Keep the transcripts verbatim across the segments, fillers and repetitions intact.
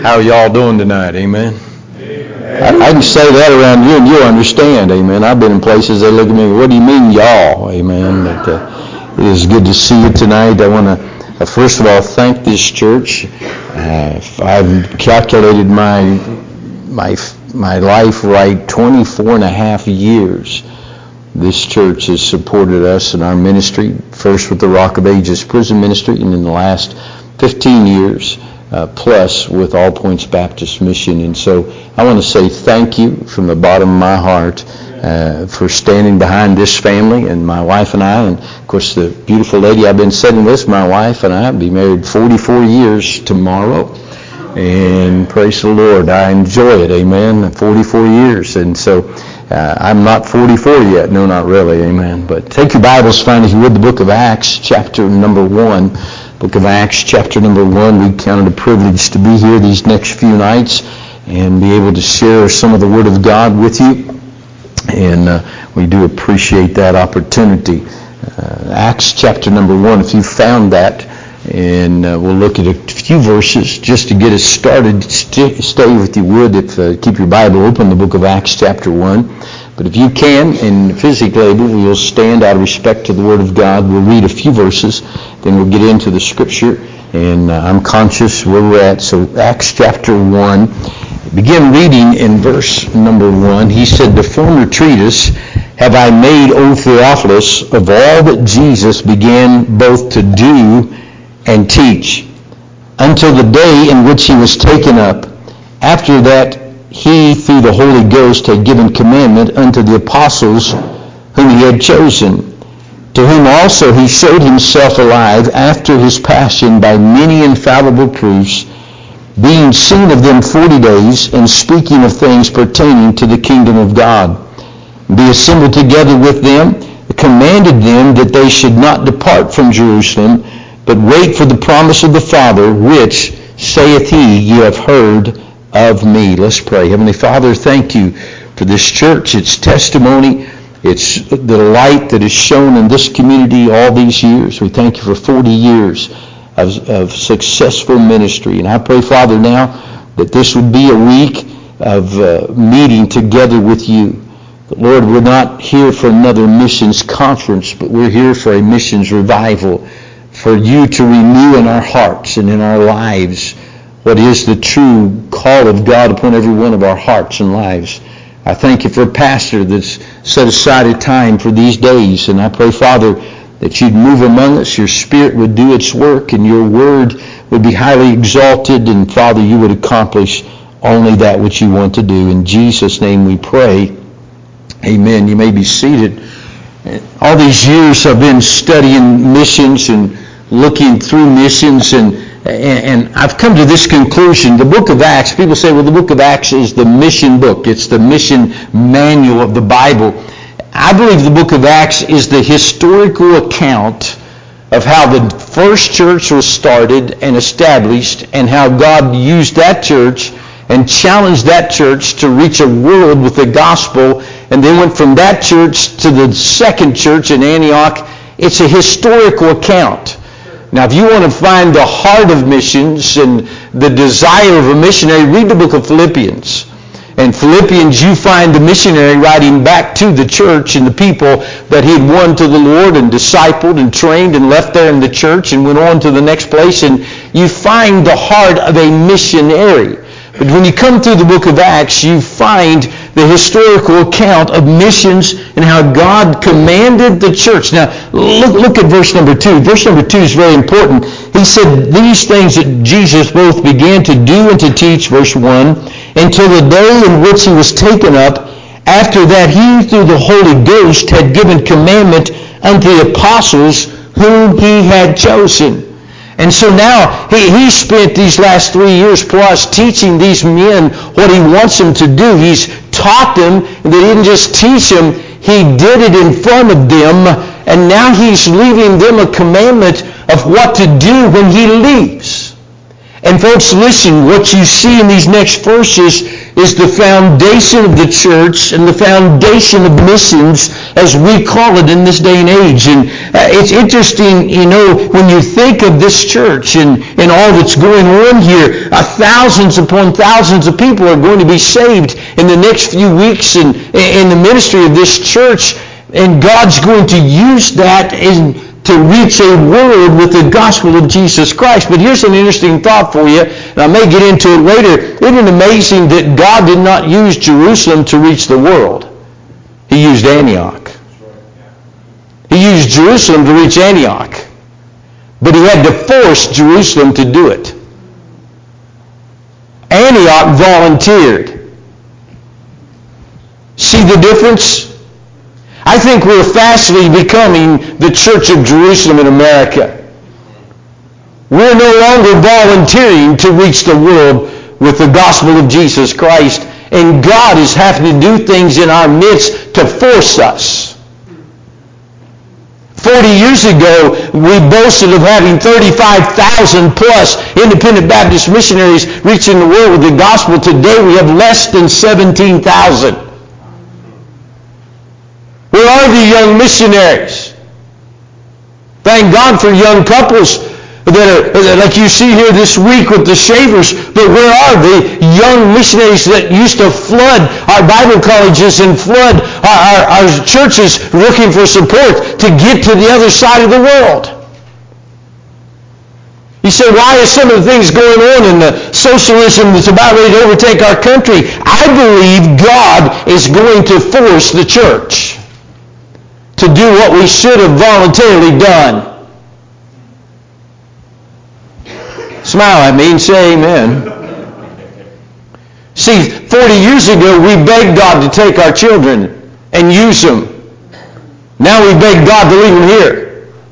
How are y'all doing tonight? Amen. I, I can say that around you and you'll understand. Amen. I've been in places they look at me, what do you mean y'all? Amen. But uh, it is good to see you tonight. I want to uh, first of all thank this church. Uh, I've calculated my my my life right, twenty-four and a half years. This church has supported us in our ministry, first with the Rock of Ages prison ministry, and in the last fifteen years Uh, plus with All Points Baptist Mission. And so I want to say thank you from the bottom of my heart uh, for standing behind this family and my wife and I, and of course the beautiful lady I've been sitting with, my wife and I, will be married forty-four years tomorrow, and praise the Lord, I enjoy it, amen, forty-four years. And so uh, I'm not forty-four yet, no, not really, amen. But take your Bibles, find if you would the book of Acts, chapter number one. Book of Acts, chapter number one. We count it a privilege to be here these next few nights and be able to share some of the Word of God with you. And uh, we do appreciate that opportunity. Uh, Acts, chapter number one, if you found that, and uh, we'll look at a few verses just to get us started. St- stay, if you would, if uh, keep your Bible open, the book of Acts, chapter one. But if you can, and physically able, we'll stand out of respect to the Word of God. We'll read a few verses, then we'll get into the Scripture, and uh, I'm conscious where we're at. So Acts chapter one, begin reading in verse number one. He said, "The former treatise have I made, O Theophilus, of all that Jesus began both to do and teach, until the day in which he was taken up. After that he, through the Holy Ghost, had given commandment unto the apostles whom he had chosen, to whom also he showed himself alive after his passion by many infallible proofs, being seen of them forty days, and speaking of things pertaining to the kingdom of God. Be assembled together with them, commanded them that they should not depart from Jerusalem, but wait for the promise of the Father, which, saith he, ye have heard of me." Let's pray. Heavenly Father, thank you for this church, its testimony, its the light that is shown in this community all these years. We thank you for forty years of, of successful ministry. And I pray, Father, now that this would be a week of uh, meeting together with you. But Lord, we're not here for another missions conference, but we're here for a missions revival, for you to renew in our hearts and in our lives what is the true call of God upon every one of our hearts and lives. I thank you for a pastor that's set aside a time for these days, and I pray, Father, that you'd move among us, your Spirit would do its work, and your word would be highly exalted, and Father, you would accomplish only that which you want to do. In Jesus' name we pray. Amen. You may be seated. All these years I've been studying missions and looking through missions, and And I've come to this conclusion. The book of Acts, people say, well, the book of Acts is the mission book. It's the mission manual of the Bible. I believe the book of Acts is the historical account of how the first church was started and established, and how God used that church and challenged that church to reach a world with the gospel, and they went from that church to the second church in Antioch. It's a historical account. Now, if you want to find the heart of missions and the desire of a missionary, read the book of Philippians. In Philippians, you find the missionary writing back to the church and the people that he had won to the Lord and discipled and trained and left there in the church and went on to the next place. And you find the heart of a missionary. But when you come through the book of Acts, you find the historical account of missions and how God commanded the church. Now, look, look at verse number two. Verse number two is very important. He said, "These things that Jesus both began to do and to teach," verse one, "until the day in which he was taken up. After that he, through the Holy Ghost, had given commandment unto the apostles whom he had chosen." And so now he, he spent these last three years plus teaching these men what he wants them to do. He's taught them, and they didn't just teach them, he did it in front of them, and now he's leaving them a commandment of what to do when he leaves. And folks, listen, what you see in these next verses is the foundation of the church and the foundation of missions, as we call it in this day and age. And uh, it's interesting, you know, when you think of this church and, and all that's going on here, uh, thousands upon thousands of people are going to be saved in the next few weeks in, in the ministry of this church. And God's going to use that in to reach a world with the gospel of Jesus Christ. But here's an interesting thought for you, and I may get into it later. Isn't it amazing that God did not use Jerusalem to reach the world? He used Antioch. He used Jerusalem to reach Antioch. But he had to force Jerusalem to do it. Antioch volunteered. See the difference? I think we're fastly becoming the Church of Jerusalem in America. We're no longer volunteering to reach the world with the gospel of Jesus Christ, and God is having to do things in our midst to force us. Forty years ago, we boasted of having thirty-five thousand plus independent Baptist missionaries reaching the world with the gospel. Today we have less than seventeen thousand. Where are the young missionaries? Thank God for young couples that are, like you see here this week with the Shavers, but where are the young missionaries that used to flood our Bible colleges and flood our, our, our churches looking for support to get to the other side of the world? You say, why is some of the things going on in the socialism that's about ready to overtake our country? I believe God is going to force the church to do what we should have voluntarily done. Smile at me and say amen. See, forty years ago we begged God to take our children and use them. Now we beg God to leave them here.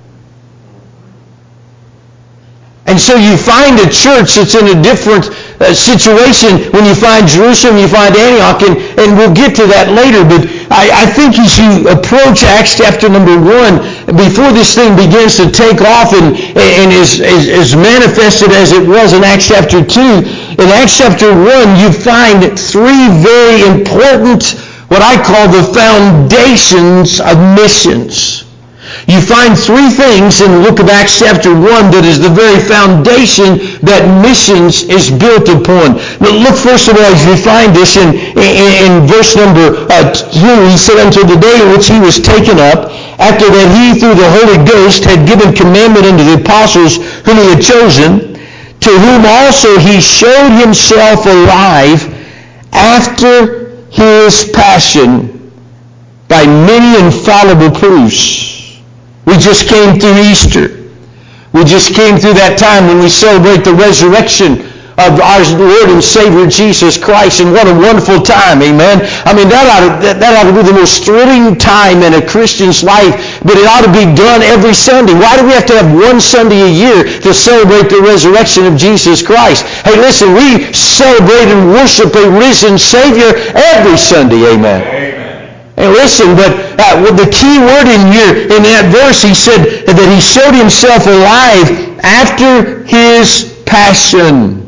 And so you find a church that's in a different uh, situation when you find Jerusalem, you find Antioch, and, and we'll get to that later. But I, I think as you approach Acts chapter number one, before this thing begins to take off and, and is, is, is manifested as it was in Acts chapter two, in Acts chapter one you find three very important, what I call the foundations of missions. You find three things in the book of Acts chapter one that is the very foundation that missions is built upon. Now look first of all as you find this in, in, in verse number uh, two. He said, until the day in which he was taken up, after that he through the Holy Ghost had given commandment unto the apostles whom he had chosen, to whom also he showed himself alive after his passion by many infallible proofs. We just came through Easter. We just came through that time when we celebrate the resurrection of our Lord and Savior Jesus Christ, and what a wonderful time, amen. I mean, that ought to, that, that ought to be the most thrilling time in a Christian's life, but it ought to be done every Sunday. Why do we have to have one Sunday a year to celebrate the resurrection of Jesus Christ? Hey, listen, we celebrate and worship a risen Savior every Sunday, amen. Amen. And listen, but uh, with the key word in here, in that verse, he said that he showed himself alive after his passion.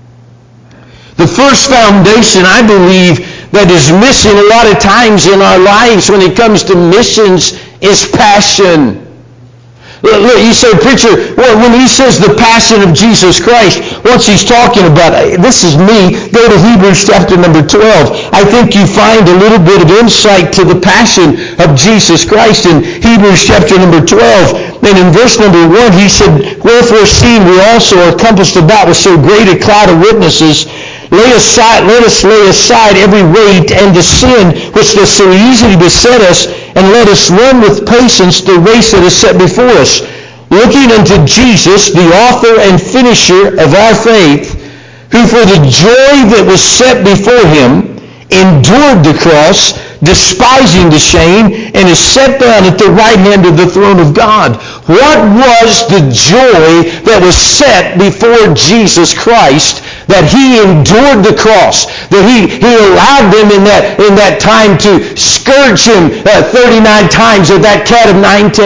The first foundation, I believe, that is missing a lot of times in our lives when it comes to missions is passion. Look, you say, preacher, well, when he says the passion of Jesus Christ, what's he's talking about? This is me. Go to Hebrews chapter number twelve. I think you find a little bit of insight to the passion of Jesus Christ in Hebrews chapter number twelve. And in verse number one, he said, wherefore seeing we also are compassed about with so great a cloud of witnesses, lay aside, let us lay aside every weight and the sin which does so easily beset us, and let us run with patience the race that is set before us, looking unto Jesus, the author and finisher of our faith, who for the joy that was set before him endured the cross, despising the shame, and is set down at the right hand of the throne of God. What was the joy that was set before Jesus Christ, that he endured the cross, that he, he allowed them in that, in that time to scourge him uh, thirty-nine times with that cat of nine tails,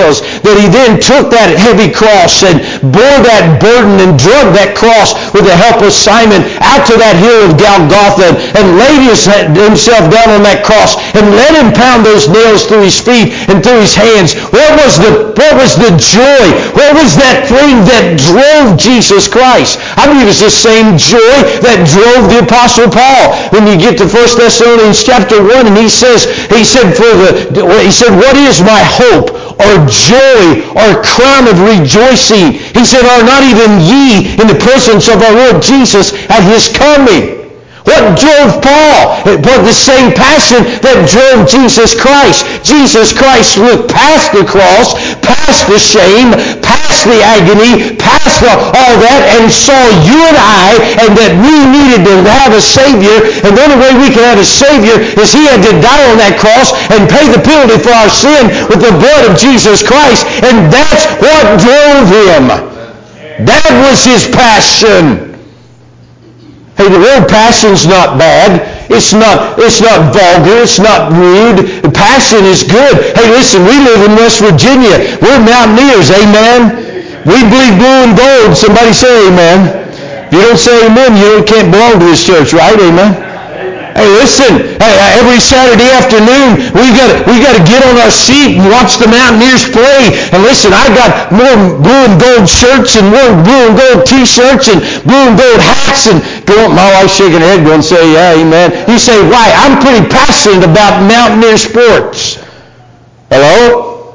that he then took that heavy cross and bore that burden and drug that cross with the help of Simon out to that hill of Golgotha and laid his, himself down on that cross and let him pound those nails through his feet and through his hands. What was the, what was the joy? What was that thing that drove Jesus Christ? I believe it's the same joy that drove the Apostle Paul. When you get to First Thessalonians chapter one, and he says, he said, for the, he said, what is my hope, or joy, or crown of rejoicing? He said, are not even ye in the presence of our Lord Jesus at his coming? What drove Paul? It was the same passion that drove Jesus Christ. Jesus Christ looked past the cross, past the shame, past the agony, past the, all that, and saw you and I, and that we needed to have a Savior. And the only way we can have a Savior is he had to die on that cross and pay the penalty for our sin with the blood of Jesus Christ. And that's what drove him. That was his passion. Hey, the word passion's not bad. It's not, it's not vulgar. It's not rude. Passion is good. Hey, listen, we live in West Virginia. We're mountaineers, amen? We believe blue and gold. Somebody say amen. If you don't say amen, you can't belong to this church, right? Amen? Hey, listen, hey, every Saturday afternoon, we got we got to get on our seat and watch the Mountaineers play. And listen, I got more blue and gold shirts and more blue and gold T-shirts and blue and gold hats. And go, my wife's shaking her head going, say, yeah, amen. You say, why? I'm pretty passionate about Mountaineer sports. Hello?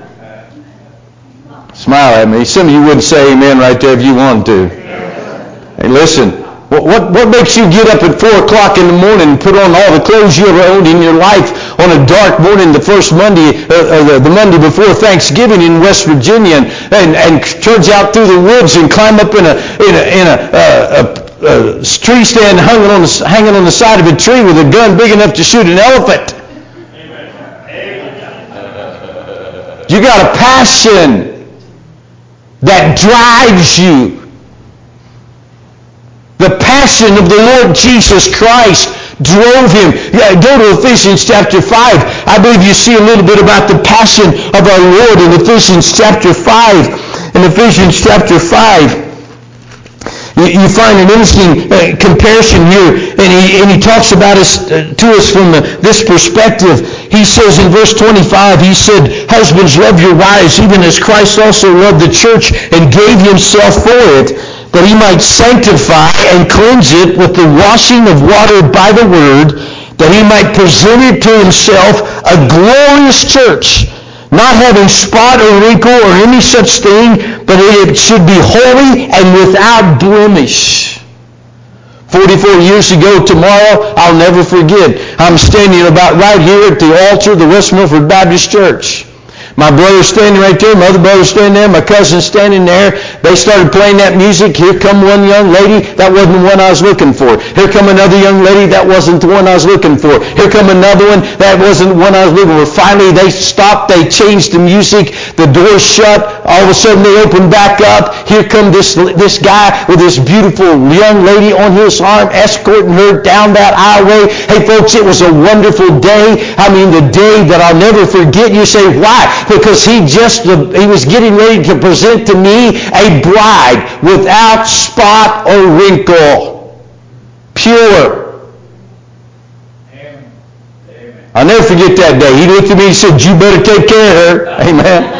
Smile at me. Some of you wouldn't say amen right there if you wanted to. Hey, listen. What, what, what makes you get up at four o'clock in the morning and put on all the clothes you ever owned in your life on a dark morning, the first Monday, uh, uh, the, the Monday before Thanksgiving in West Virginia, and, and, and trudge out through the woods and climb up in a in a, in a, uh, a, a tree stand hanging on, the, hanging on the side of a tree with a gun big enough to shoot an elephant? You got a passion that drives you. The passion of the Lord Jesus Christ drove him. Yeah, go to Ephesians chapter five. I believe you see a little bit about the passion of our Lord in Ephesians chapter five. In Ephesians chapter five, you, you find an interesting uh, comparison here, and he, and he talks about us uh, to us from the, this perspective. He says in verse twenty-five, he said, husbands, love your wives, even as Christ also loved the church and gave himself for it, that he might sanctify and cleanse it with the washing of water by the word, that he might present it to himself a glorious church, not having spot or wrinkle or any such thing, but it should be holy and without blemish. forty-four years ago tomorrow, I'll never forget, I'm standing about right here at the altar of the West Milford Baptist Church. My brother's standing right there, my other brother's standing there, my cousin's standing there. They started playing that music. Here come one young lady, that wasn't the one I was looking for. Here come another young lady, that wasn't the one I was looking for. Here come another one, that wasn't the one I was looking for. Finally, they stopped, they changed the music, the doors shut, all of a sudden they opened back up. Here come this, this guy with this beautiful young lady on his arm, escorting her down that highway. Hey folks, it was a wonderful day. I mean, the day that I'll never forget. You say, why? Because he just, he was getting ready to present to me a bride without spot or wrinkle. Pure. Amen. I'll never forget that day. He looked at me and said, you better take care of her. Amen.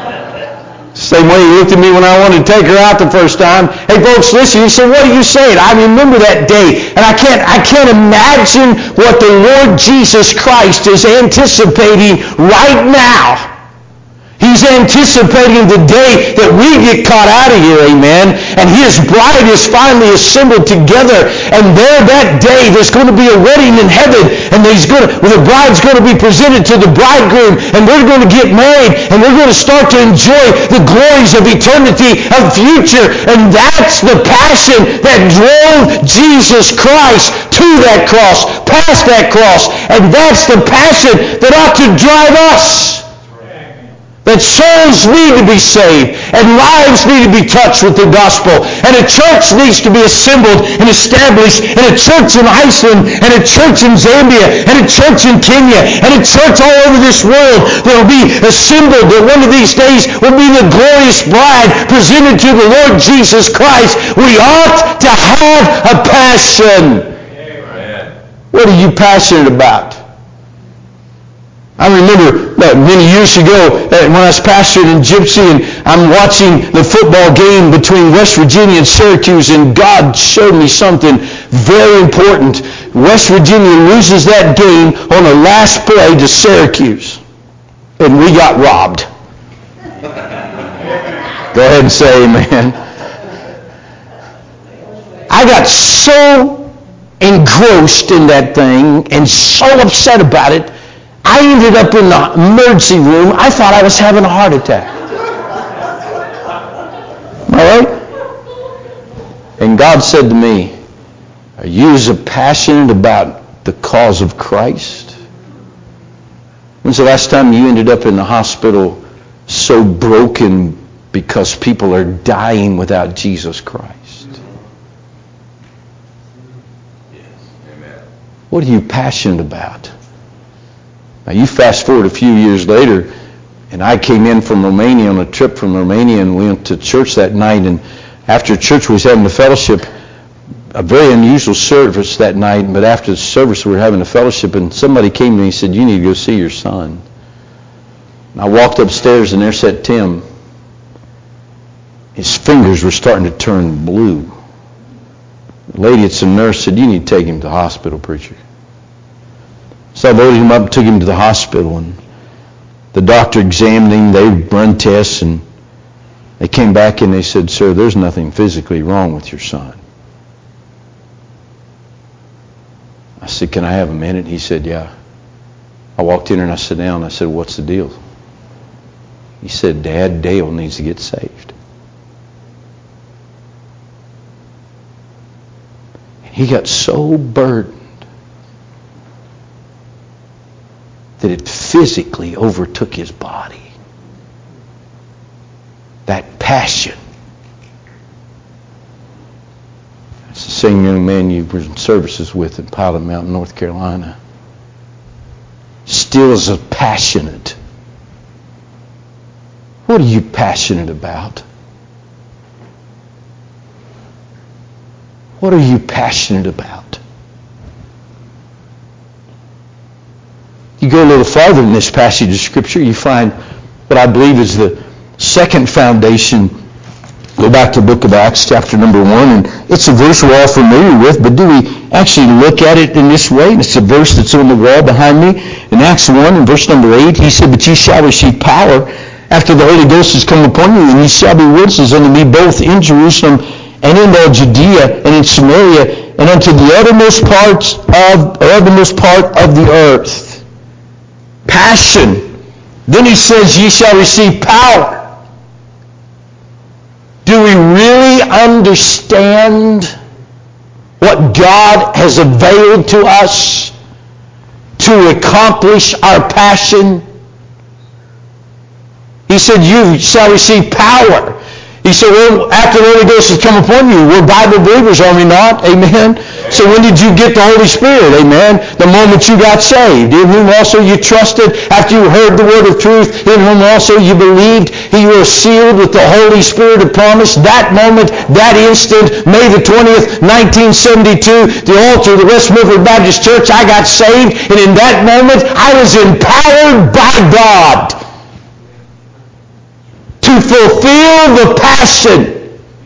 Same way he looked at me when I wanted to take her out the first time. Hey folks, listen, he said, what are you saying? I remember that day, and I can't, I can't imagine what the Lord Jesus Christ is anticipating right now. He's anticipating the day that we get caught out of here, amen. And his bride is finally assembled together. And there that day, there's going to be a wedding in heaven. And he's going to, well, the bride's going to be presented to the bridegroom. And we're going to get married. And we're going to start to enjoy the glories of eternity, of future. And that's the passion that drove Jesus Christ to that cross, past that cross. And that's the passion that ought to drive us. That souls need to be saved. And lives need to be touched with the gospel. And a church needs to be assembled and established. And a church in Iceland, and a church in Zambia, and a church in Kenya, and a church all over this world that will be assembled, that one of these days will be the glorious bride presented to the Lord Jesus Christ. We ought to have a passion. Amen. What are you passionate about? I remember uh, many years ago uh, when I was pastoring in Gypsy, and I'm watching the football game between West Virginia and Syracuse, and God showed me something very important. West Virginia loses that game on the last play to Syracuse, and we got robbed. Go ahead and say amen. I got so engrossed in that thing and so upset about it, I ended up in the emergency room. I thought I was having a heart attack. Am I right? And God said to me, are you as passionate about the cause of Christ? When's the last time you ended up in the hospital so broken because people are dying without Jesus Christ? Yes. Amen. What are you passionate about? Now you fast forward a few years later, and I came in from Romania on a trip from Romania, and we went to church that night, and after church we was having a fellowship, a very unusual service that night, but after the service we were having a fellowship, and somebody came to me and said, you need to go see your son. And I walked upstairs, and there sat Tim. His fingers were starting to turn blue. The lady that's a nurse said, you need to take him to the hospital, preacher. So I loaded him up and took him to the hospital, and the doctor examined him. They run tests, and they came back and they said, sir, there's nothing physically wrong with your son. I said, can I have a minute? He said, yeah. I walked in and I sat down and I said, what's the deal? He said, Dad, Dale needs to get saved. And he got so burdened that it physically overtook his body. That passion. It's the same young man you were in services with in Pilot Mountain, North Carolina. Still is a passionate. What are you passionate about? What are you passionate about? You go a little farther in this passage of Scripture, you find what I believe is the second foundation. Go back to the book of Acts, chapter number one, and it's a verse we're all familiar with, but do we actually look at it in this way? And it's a verse that's on the wall behind me. In Acts one, in verse number eight, he said, but ye shall receive power after the Holy Ghost has come upon you, and ye shall be witnesses unto me both in Jerusalem and in all Judea and in Samaria and unto the uttermost parts of, or uttermost part of the earth. Passion. Then he says, ye shall receive power. Do we really understand what God has availed to us to accomplish our passion? He said, you shall receive power. He said, well, after the Holy Ghost has come upon you, we're Bible believers, are we not? Amen. So when did you get the Holy Spirit? Amen. The moment you got saved. In whom also you trusted after you heard the word of truth. In whom also you believed. You were sealed with the Holy Spirit of promise. That moment, that instant, May the twentieth, nineteen seventy-two, the altar of the West Milford Baptist Church, I got saved. And in that moment, I was empowered by God to fulfill the passion.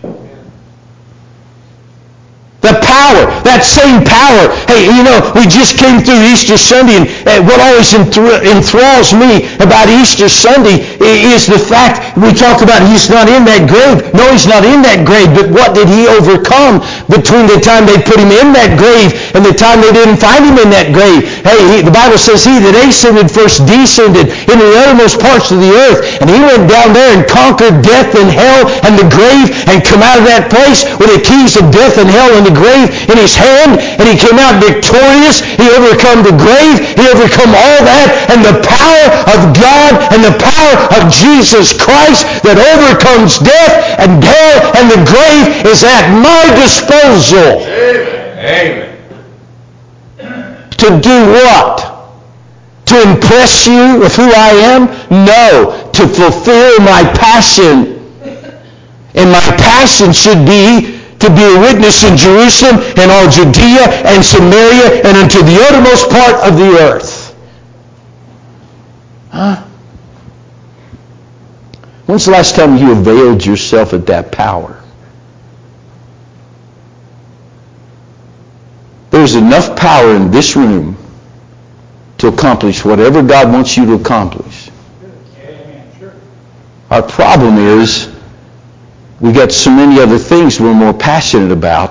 The power, that same power. Hey, you know, we just came through Easter Sunday, and uh, what always enthralls me about Easter Sunday is the fact we talk about he's not in that grave. No, he's not in that grave, but what did he overcome between the time they put him in that grave and the time they didn't find him in that grave? hey, he, the Bible says he that ascended first descended into the uttermost parts of the earth, and he went down there and conquered death and hell and the grave, and come out of that place with the keys of death and hell and the grave in his hand, and he came out victorious. He overcome the grave. He overcome all that, and the power of God and the power of Jesus Christ that overcomes death and hell and the grave is at my disposal. Amen. To do what? To impress you with who I am? No. To fulfill my passion. And my passion should be to be a witness in Jerusalem and all Judea and Samaria and unto the uttermost part of the earth. Huh? When's the last time you availed yourself of that power? There's enough power in this room to accomplish whatever God wants you to accomplish. Our problem is we got so many other things we're more passionate about.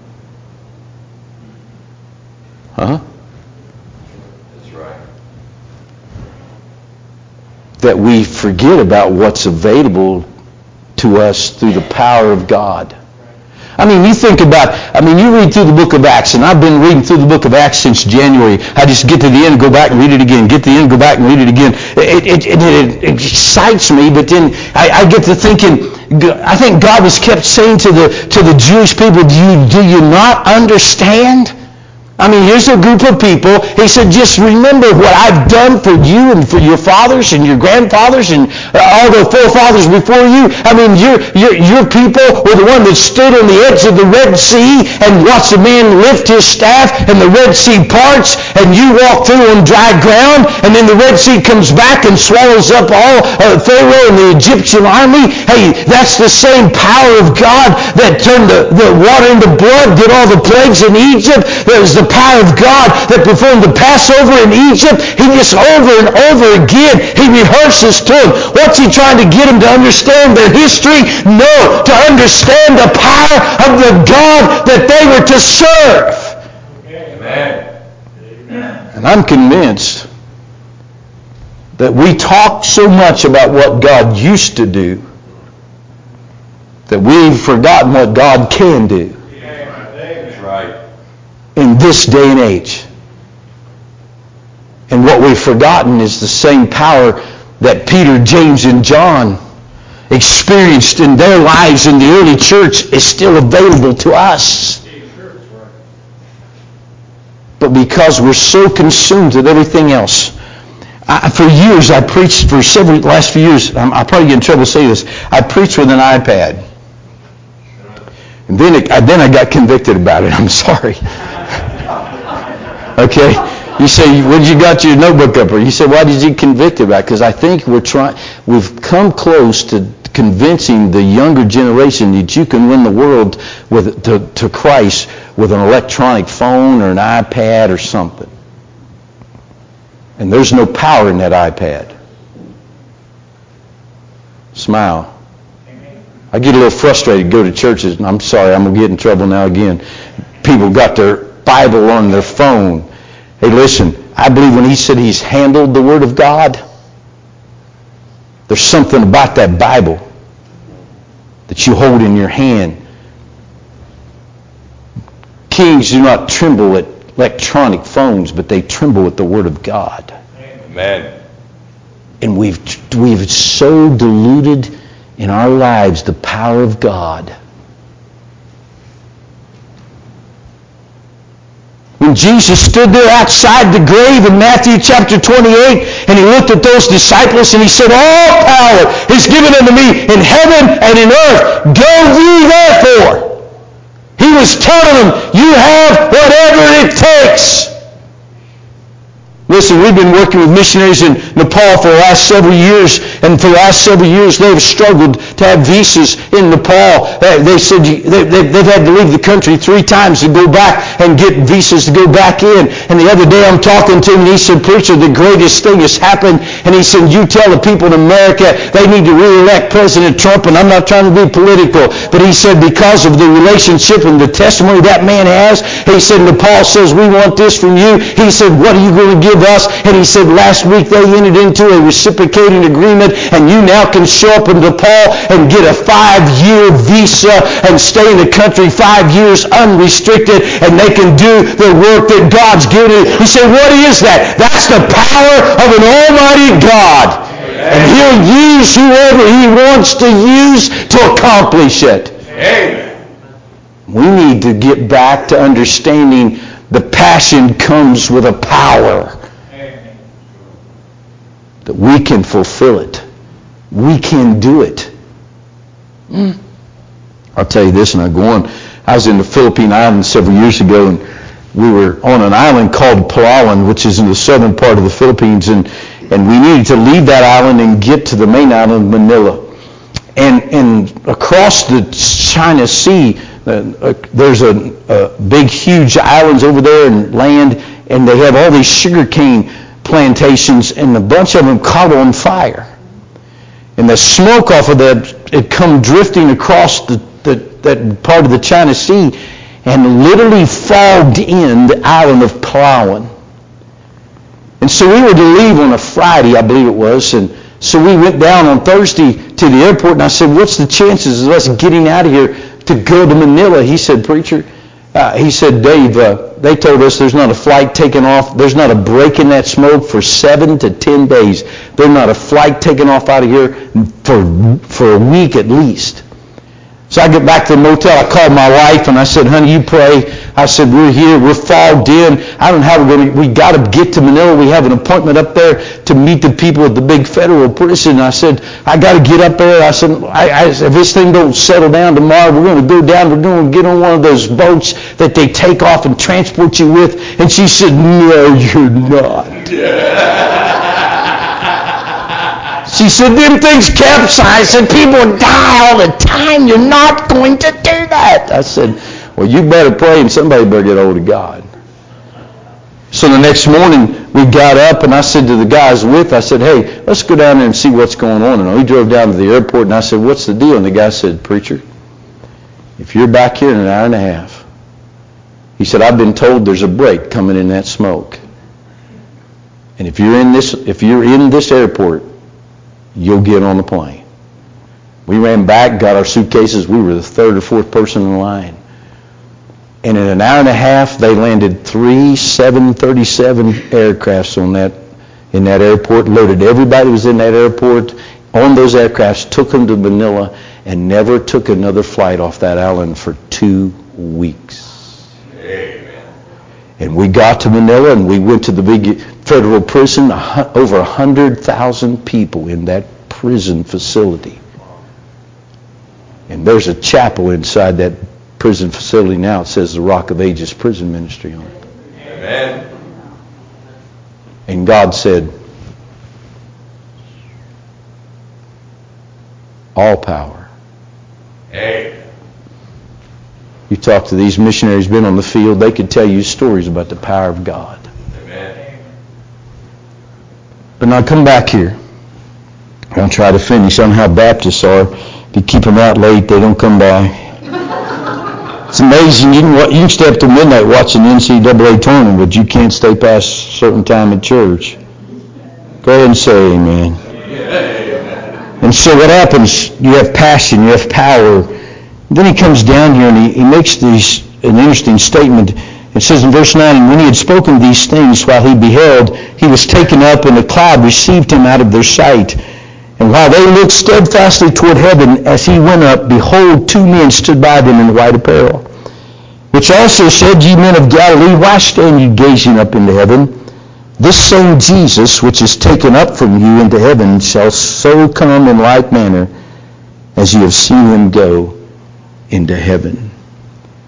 Huh? That's right. That we forget about what's available to us through the power of God. I mean, you think about, I mean, you read through the book of Acts, and I've been reading through the book of Acts since January. I just get to the end, go back and read it again, get to the end, go back and read it again. It, it, it, it, it excites me, but then I, I get to thinking, I think God was kept saying to the to the Jewish people, do you, do you not understand? I mean, here's a group of people. He said, just remember what I've done for you and for your fathers and your grandfathers and all the forefathers before you. I mean, your, your, your people were the one that stood on the edge of the Red Sea and watched a man lift his staff and the Red Sea parts, and you walk through on dry ground, and then the Red Sea comes back and swallows up all uh, Pharaoh and the Egyptian army. Hey, that's the same power of God that turned the, the water into blood, did all the plagues in Egypt. That was the power of God that performed the Passover in Egypt. He just over and over again, he rehearses to them. What's he trying to get them to understand? Their history? No, to understand the power of the God that they were to serve. Amen. And I'm convinced that we talk so much about what God used to do that we've forgotten what God can do. That's right. In this day and age. And what we've forgotten is the same power that Peter, James, and John experienced in their lives in the early church is still available to us. But because we're so consumed with everything else, I, for years I preached, for several last few years, I'm, I'll probably get in trouble saying this, I preached with an iPad. And then, it, I, then I got convicted about it. I'm sorry. Okay? You say, what did you got your notebook up for? You say, why did you get convicted about it? Because I think we're trying, we've come close to convincing the younger generation that you can win the world with to, to Christ with an electronic phone or an iPad or something. And there's no power in that iPad. Smile. I get a little frustrated to go to churches, and I'm sorry, I'm going to get in trouble now again. People got their Bible on their phone. Hey, listen, I believe when he said he's handled the Word of God, there's something about that Bible that you hold in your hand. Kings do not tremble at electronic phones, but they tremble at the Word of God. Amen. And we've we've so diluted in our lives the power of God. When Jesus stood there outside the grave in Matthew chapter twenty-eight, and he looked at those disciples and he said, all power is given unto me in heaven and in earth. Go ye therefore. He was telling them, you have whatever it takes. Listen, we've been working with missionaries in Nepal for the last several years, and for the last several years they've struggled to have visas in Nepal. They said they, they've had to leave the country three times to go back and get visas to go back in. And the other day I'm talking to him, and he said, "Preacher, the greatest thing has happened." And he said, "You tell the people in America they need to re-elect President Trump." And I'm not trying to be political, but he said because of the relationship and the testimony that man has, he said, Nepal says, "We want this from you." He said, "What are you going to give us?" And he said, last week they entered into a reciprocating agreement, and you now can show up in Nepal and get a five-year visa and stay in the country five years unrestricted, and they can do the work that God's given. He said, what is that? That's the power of an almighty God. And he'll use whoever he wants to use to accomplish it. Amen. We need to get back to understanding the passion comes with a power. Amen. That we can fulfill it. We can do it. Mm. I'll tell you this, and I go on. I was in the Philippine Islands several years ago, and we were on an island called Palawan, which is in the southern part of the Philippines, and, and we needed to leave that island and get to the main island, Manila. And, and across the China Sea, uh, uh, there's a, a big, huge islands over there and land, and they have all these sugarcane plantations, and a bunch of them caught on fire. And the smoke off of that, it come drifting across the, the, that part of the China Sea and literally fogged in the island of Palawan. And so we were to leave on a Friday, I believe it was, and so we went down on Thursday to the airport, and I said, what's the chances of us getting out of here to go to Manila? He said, "Preacher," uh, he said, "Dave, uh, they told us there's not a flight taking off. There's not a break in that smoke for seven to ten days. There's not a flight taking off out of here for, for a week at least." So I get back to the motel. I called my wife and I said, "Honey, you pray." I said, "We're here. We're fogged in. I don't know how we're going to. We got to get to Manila. We have an appointment up there to meet the people at the big federal prison." I said, "I got to get up there." I said, I, I, "If this thing don't settle down tomorrow, we're going to go down. We're going to get on one of those boats that they take off and transport you with." And she said, "No, you're not." She said, "Them things capsize and people die all the time. You're not going to do that." I said, "Well, you better pray and somebody better get hold of God." So the next morning we got up and I said to the guys with, I said, "Hey, let's go down there and see what's going on." And we drove down to the airport and I said, "What's the deal?" And the guy said, "Preacher, if you're back here in an hour and a half," he said, "I've been told there's a break coming in that smoke. And if you're in this, if you're in this airport, you'll get on the plane." We ran back, got our suitcases. We were the third or fourth person in line. And in an hour and a half, they landed three seven thirty-seven aircrafts on that, in that airport, loaded everybody who was in that airport on those aircrafts, took them to Manila, and never took another flight off that island for two weeks. Amen. And we got to Manila, and we went to the big federal prison, over one hundred thousand people in that prison facility. And there's a chapel inside that prison facility now. It says the Rock of Ages Prison Ministry on it. Amen. And God said, all power. Amen. You talk to these missionaries been on the field, they could tell you stories about the power of God. Amen. But now come back here. I'm going to try to finish on how Baptists are. If you keep them out late, they don't come by. It's amazing. You can, you can stay up till midnight watching the N C double A tournament, but you can't stay past a certain time at church. Go ahead and say amen. Amen. And so what happens, you have passion, you have power. Then he comes down here and he, he makes these, an interesting statement. It says in verse nine, "And when he had spoken these things while he beheld, he was taken up, and a cloud received him out of their sight. And while they looked steadfastly toward heaven as he went up, behold, two men stood by them in white apparel, which also said, Ye men of Galilee, why stand ye gazing up into heaven? This same Jesus, which is taken up from you into heaven, shall so come in like manner as ye have seen him go into heaven."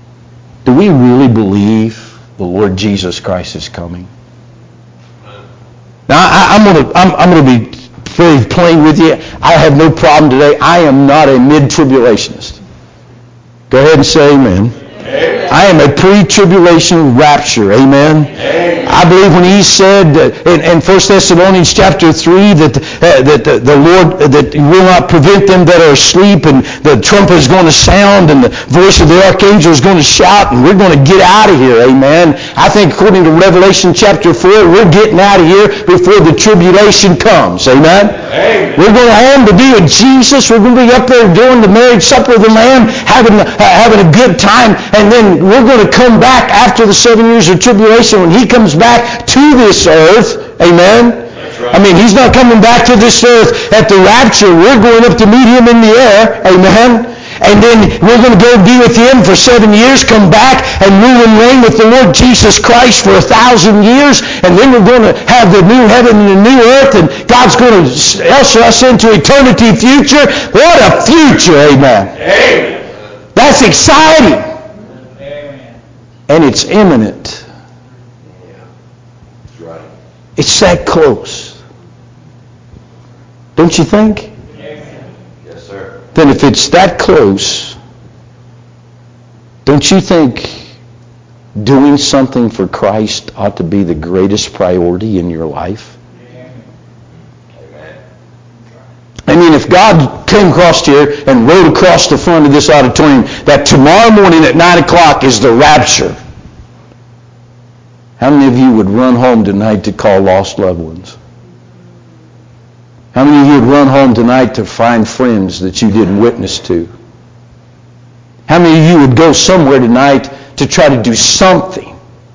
Do we really believe the Lord Jesus Christ is coming? Now, I, I'm going to I'm, I'm going to be very plain with you. I have no problem today. I am not a mid-tribulationist. Go ahead and say amen. Amen. I am a pre-tribulation rapture. Amen. Amen. I believe when he said in, in First Thessalonians chapter three that uh, that the, the Lord that will not prevent them that are asleep, and the trumpet is going to sound and the voice of the archangel is going to shout, and we're going to get out of here. Amen. I think according to Revelation chapter four, we're getting out of here before the tribulation comes. Amen. Amen. We're going home to be with Jesus. We're going to be up there doing the marriage supper of the Lamb, having uh, having a good time, and then we're going to come back after the seven years of tribulation when he comes back to this earth. Amen. Right. I mean, he's not coming back to this earth at the rapture. We're going up to meet him in the air. Amen. And then we're going to go be with him for seven years, come back and rule and reign with the Lord Jesus Christ for a thousand years. And then we're going to have the new heaven and the new earth, and God's going to usher us into eternity future. What a future. Amen. Amen. That's exciting. Amen. And it's imminent. It's that close. Don't you think? Yes, sir. Then if it's that close, don't you think doing something for Christ ought to be the greatest priority in your life? Amen. I mean, if God came across here and rode across the front of this auditorium that tomorrow morning at nine o'clock is the rapture, how many of you would run home tonight to call lost loved ones? How many of you would run home tonight to find friends that you didn't witness to? How many of you would go somewhere tonight to try to do something?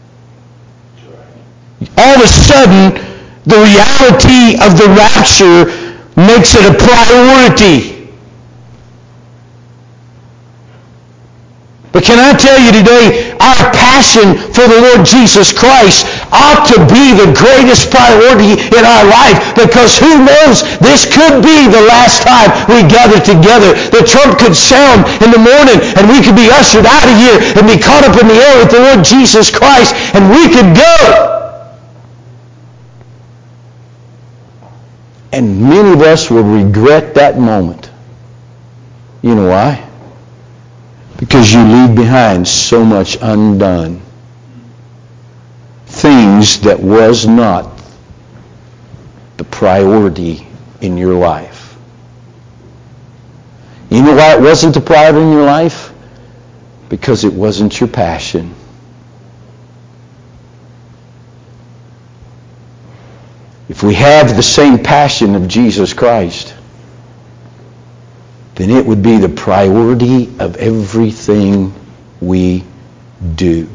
All of a sudden, the reality of the rapture makes it a priority. But can I tell you today, our passion for the Lord Jesus Christ ought to be the greatest priority in our life, because who knows, this could be the last time we gather together. The trump could sound in the morning and we could be ushered out of here and be caught up in the air with the Lord Jesus Christ, and we could go. And many of us will regret that moment. You know why? Because you leave behind so much undone. Things that was not the priority in your life. You know why it wasn't the priority in your life? Because it wasn't your passion. If we have the same passion of Jesus Christ, then it would be the priority of everything we do.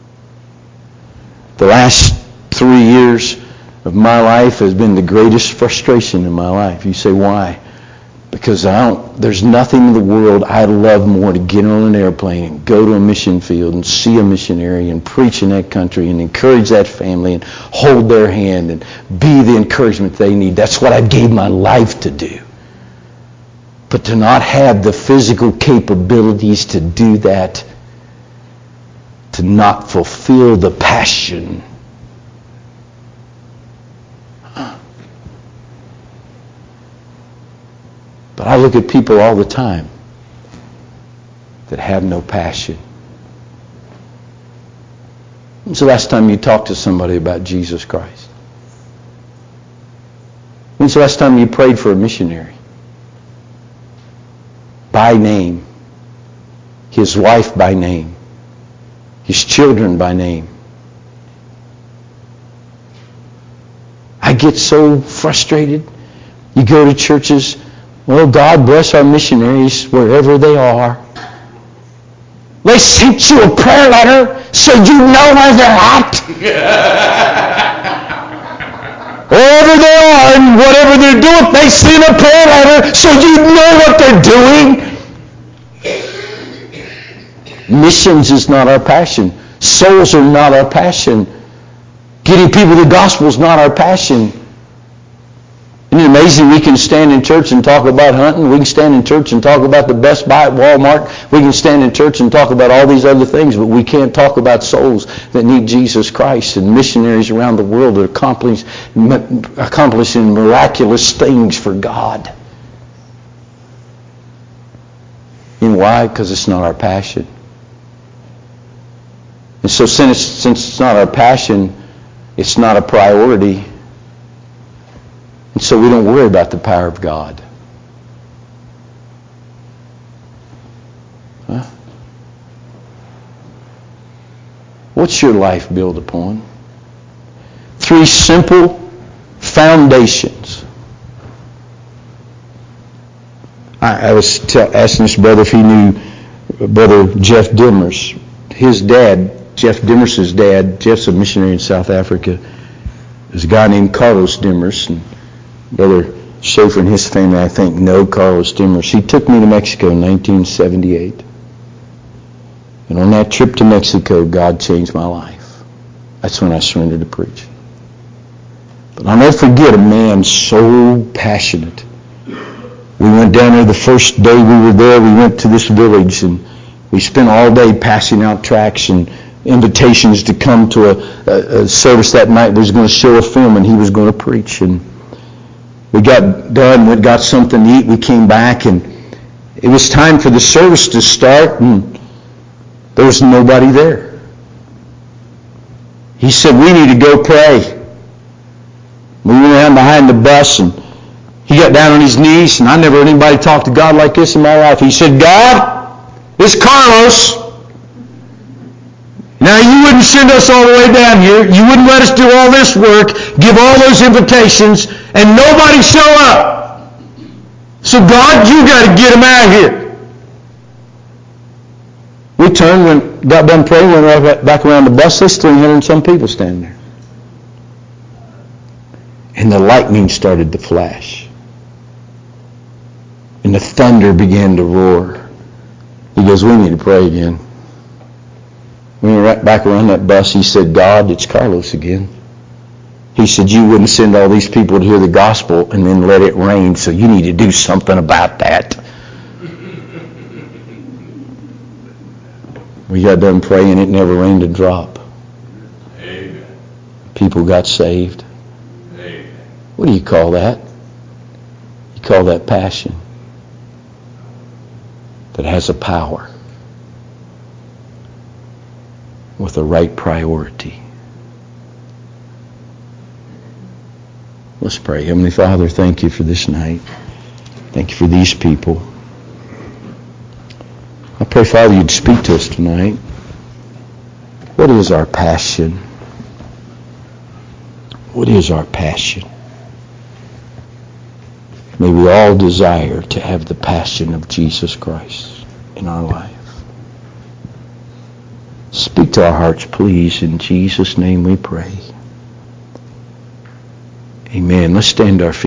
The last three years of my life has been the greatest frustration in my life. You say, why? Because I don't, there's nothing in the world I'd love more to get on an airplane and go to a mission field and see a missionary and preach in that country and encourage that family and hold their hand and be the encouragement they need. That's what I gave my life to do. But to not have the physical capabilities to do that, to not fulfill the passion. But I look at people all the time that have no passion. When's the last time you talked to somebody about Jesus Christ? When's the last time you prayed for a missionary? By name. His wife by name. His children by name. I get so frustrated. You go to churches, well, God bless our missionaries wherever they are. They sent you a prayer letter so you know where they're at. Wherever they are and whatever they're doing, they send a prayer letter so you know what they're doing. Missions is not our passion. Souls are not our passion. Getting people the gospel is not our passion. Isn't it amazing we can stand in church and talk about hunting? We can stand in church and talk about the Best Buy at Walmart. We can stand in church and talk about all these other things, but we can't talk about souls that need Jesus Christ and missionaries around the world that are accomplish, accomplishing miraculous things for God. You know why? Because it's not our passion. And so since, since it's not our passion, it's not a priority. And so we don't worry about the power of God. Huh? What's your life built upon? Three simple foundations. I, I was t- asking this brother if he knew Brother Jeff Dimmers. His dad, Jeff Dimmers' dad, Jeff's a missionary in South Africa. There's a guy named Carlos Dimmers, and Brother Schaefer and his family, I think, know Carlos Dimmers. He took me to Mexico in nineteen seventy-eight. And on that trip to Mexico, God changed my life. That's when I surrendered to preach. But I'll never forget a man so passionate. We went down there the first day we were there. We went to this village, and we spent all day passing out tracts and invitations to come to a, a, a service that night. We was going to show a film, and he was going to preach. And we got done, we got something to eat, we came back, and it was time for the service to start, and there was nobody there. He said, we need to go pray. We went down behind the bus, and he got down on his knees, and I never heard anybody talk to God like this in my life. He said, God, it's Carlos. Now, you wouldn't send us all the way down here. You wouldn't let us do all this work, give all those invitations, and nobody show up. So, God, you got to get them out of here. We turned, went, got done praying, went right back around the bus. There's three hundred and some people standing there. And the lightning started to flash. And the thunder began to roar. He goes, we need to pray again. We went right back around that bus. He said, God, it's Carlos again. He said, you wouldn't send all these people to hear the gospel and then let it rain, so you need to do something about that. We got done praying. It never rained a drop. Amen. People got saved. Amen. What do you call that? You call that passion that has a power with the right priority. Let's pray. Heavenly Father, thank you for this night. Thank you for these people. I pray, Father, you'd speak to us tonight. What is our passion? What is our passion? May we all desire to have the passion of Jesus Christ in our life. Speak to our hearts, please. In Jesus' name we pray. Amen. Let's stand our feet.